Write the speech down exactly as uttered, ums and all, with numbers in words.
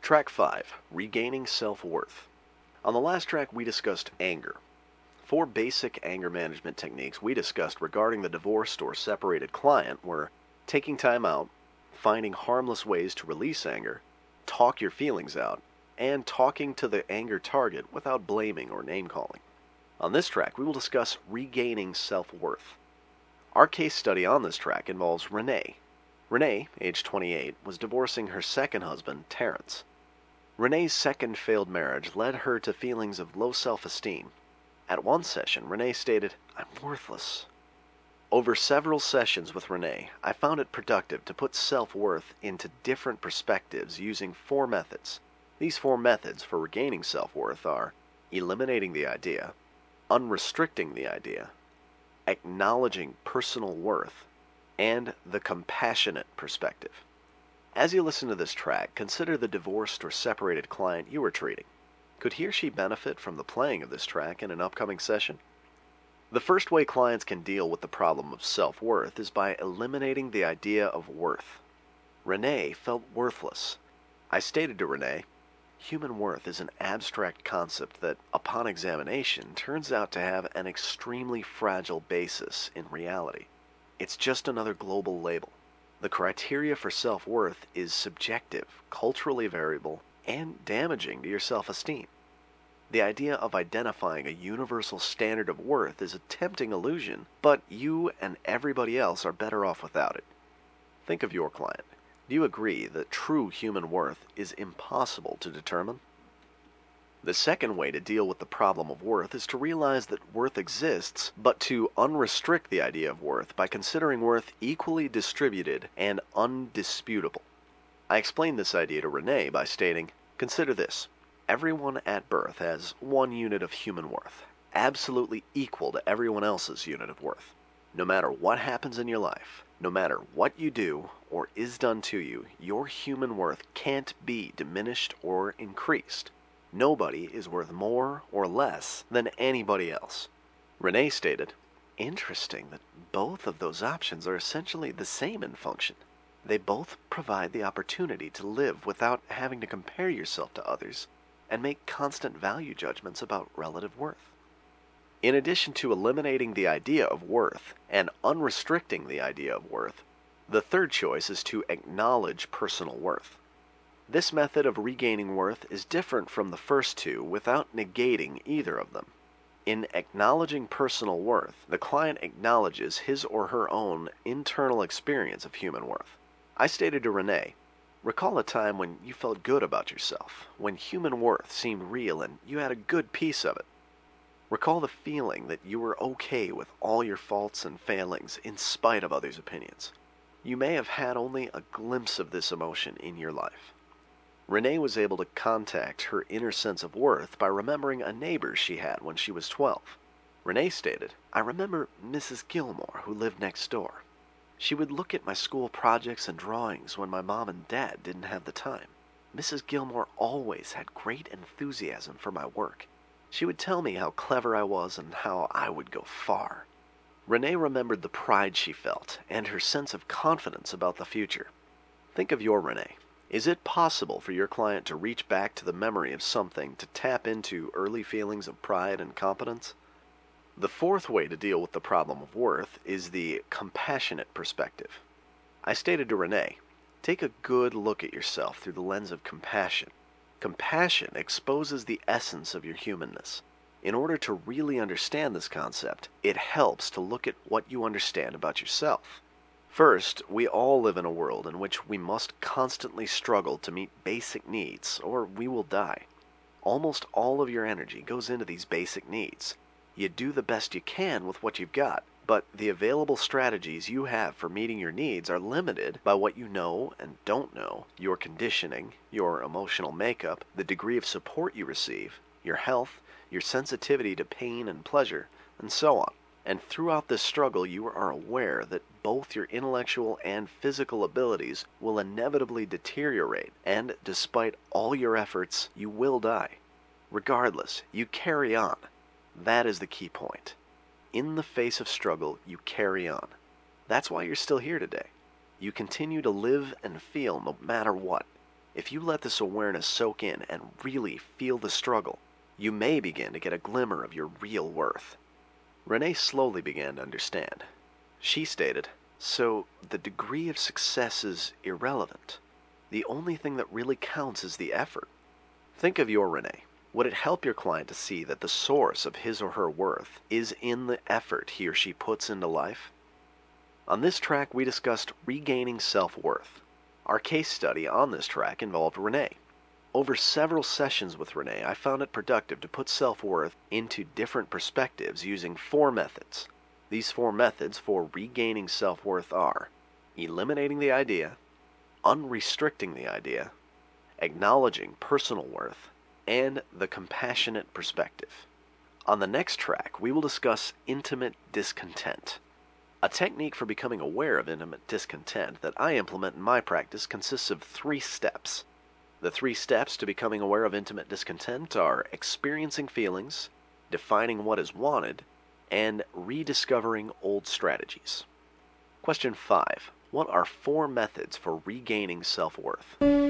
Track five, Regaining Self-Worth. On the last track we discussed anger. Four basic anger management techniques we discussed regarding the divorced or separated client were taking time out, finding harmless ways to release anger, talk your feelings out, and talking to the anger target without blaming or name-calling. On this track we will discuss regaining self-worth. Our case study on this track involves Renee. Renee, age twenty-eight, was divorcing her second husband, Terrence. Renee's second failed marriage led her to feelings of low self-esteem. At one session, Renee stated, "I'm worthless." Over several sessions with Renee, I found it productive to put self-worth into different perspectives using four methods. These four methods for regaining self-worth are eliminating the idea, unrestricting the idea, acknowledging personal worth, and the compassionate perspective. As you listen to this track, consider the divorced or separated client you are treating. Could he or she benefit from the playing of this track in an upcoming session? The first way clients can deal with the problem of self-worth is by eliminating the idea of worth. Renee felt worthless. I stated to Renee, human worth is an abstract concept that, upon examination, turns out to have an extremely fragile basis in reality. It's just another global label. The criteria for self-worth is subjective, culturally variable, and damaging to your self-esteem. The idea of identifying a universal standard of worth is a tempting illusion, but you and everybody else are better off without it. Think of your client. Do you agree that true human worth is impossible to determine? The second way to deal with the problem of worth is to realize that worth exists, but to unrestrict the idea of worth by considering worth equally distributed and undisputable. I explained this idea to Renee by stating, consider this. Everyone at birth has one unit of human worth, absolutely equal to everyone else's unit of worth. No matter what happens in your life, no matter what you do or is done to you, your human worth can't be diminished or increased. Nobody is worth more or less than anybody else. Renee stated, interesting that both of those options are essentially the same in function. They both provide the opportunity to live without having to compare yourself to others and make constant value judgments about relative worth. In addition to eliminating the idea of worth and unrestricting the idea of worth, the third choice is to acknowledge personal worth. This method of regaining worth is different from the first two without negating either of them. In acknowledging personal worth, the client acknowledges his or her own internal experience of human worth. I stated to Renee, recall a time when you felt good about yourself, when human worth seemed real and you had a good piece of it. Recall the feeling that you were okay with all your faults and failings in spite of others' opinions. You may have had only a glimpse of this emotion in your life. Renee was able to contact her inner sense of worth by remembering a neighbor she had when she was twelve. Renee stated, I remember Missus Gilmore, who lived next door. She would look at my school projects and drawings when my mom and dad didn't have the time. Missus Gilmore always had great enthusiasm for my work. She would tell me how clever I was and how I would go far. Renee remembered the pride she felt and her sense of confidence about the future. Think of your Renee. Is it possible for your client to reach back to the memory of something to tap into early feelings of pride and competence? The fourth way to deal with the problem of worth is the compassionate perspective. I stated to Renee, take a good look at yourself through the lens of compassion. Compassion exposes the essence of your humanness. In order to really understand this concept, it helps to look at what you understand about yourself. First, we all live in a world in which we must constantly struggle to meet basic needs, or we will die. Almost all of your energy goes into these basic needs. You do the best you can with what you've got, but the available strategies you have for meeting your needs are limited by what you know and don't know, your conditioning, your emotional makeup, the degree of support you receive, your health, your sensitivity to pain and pleasure, and so on. And throughout this struggle, you are aware that both your intellectual and physical abilities will inevitably deteriorate, and despite all your efforts, you will die. Regardless, you carry on. That is the key point. In the face of struggle, you carry on. That's why you're still here today. You continue to live and feel no matter what. If you let this awareness soak in and really feel the struggle, you may begin to get a glimmer of your real worth. Renee slowly began to understand. She stated, "So the degree of success is irrelevant. The only thing that really counts is the effort." Think of your Renee. Would it help your client to see that the source of his or her worth is in the effort he or she puts into life? On this track, we discussed regaining self-worth. Our case study on this track involved Renee. Over several sessions with Renee, I found it productive to put self-worth into different perspectives using four methods. These four methods for regaining self-worth are eliminating the idea, unrestricting the idea, acknowledging personal worth, and the compassionate perspective. On the next track, we will discuss intimate discontent. A technique for becoming aware of intimate discontent that I implement in my practice consists of three steps. The three steps to becoming aware of intimate discontent are experiencing feelings, defining what is wanted, and rediscovering old strategies. Question five. What are four methods for regaining self-worth?